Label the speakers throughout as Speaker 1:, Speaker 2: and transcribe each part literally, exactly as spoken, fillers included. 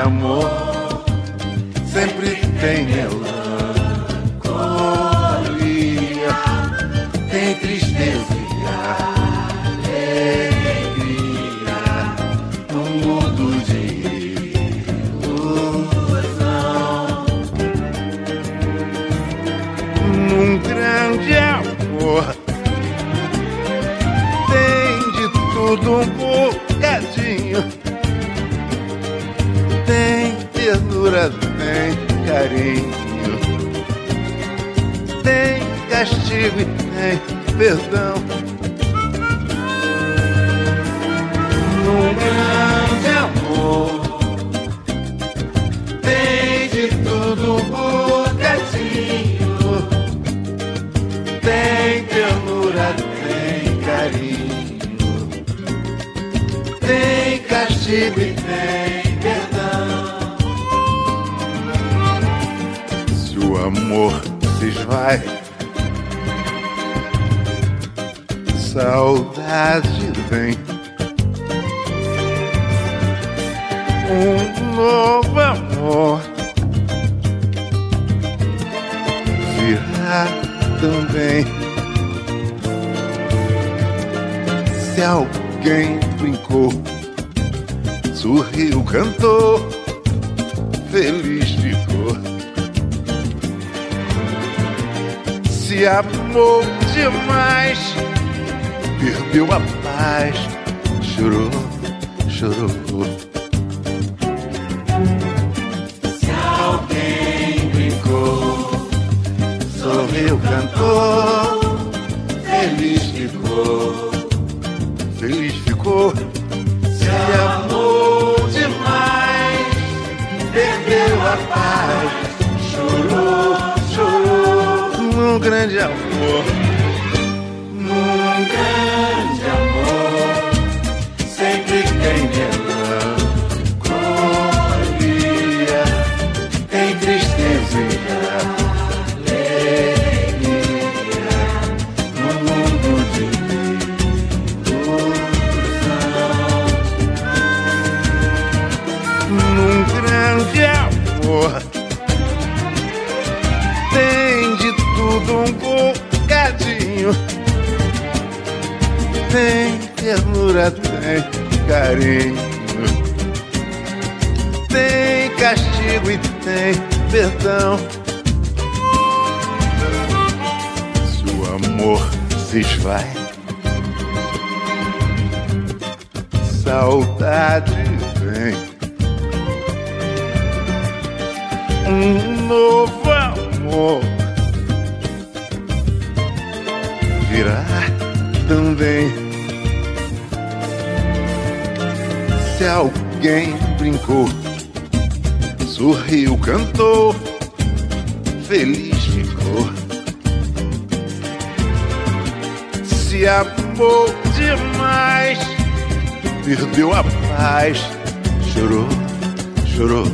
Speaker 1: amor sempre tem melancolia, tem tristeza e alegria, um mundo de ilusão. Num grande amor tem de tudo um bocadinho, tem ternura, tem carinho, tem castigo e tem perdão. Num grande amor tem de tudo um bocadinho, tem ternura, tem carinho, tem castigo e tem perdão. Se o amor se esvai, saudade vem, um novo amor virá também. Se alguém brincou, sorriu, cantou, feliz ficou. Se amou demais, perdeu a paz, chorou, chorou. Se alguém brincou, sorriu, cantou, feliz ficou, feliz ficou. Se amou demais, perdeu a paz, chorou, chorou. Num grande amor, num grande amor, sempre tem melancolia, tem tristeza e alegria, num mundo de ilusão. Num grande amor tem de tudo um bocadinho, tem ternura, tem carinho, tem castigo e tem perdão. Se o amor se esvai, saudade vem, um novo amor virá também. Se alguém brincou, sorriu, cantou, feliz ficou. Se amou demais, perdeu a paz, chorou, chorou.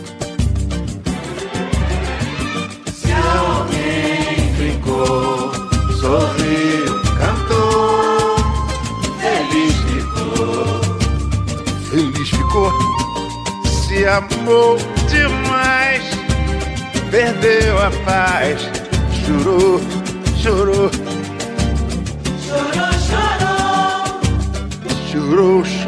Speaker 1: Se alguém brincou, sorriu, cantou, feliz ficou, feliz ficou. Se amou demais, perdeu a paz, chorou, chorou. Chorou, chorou. Chorou, chorou.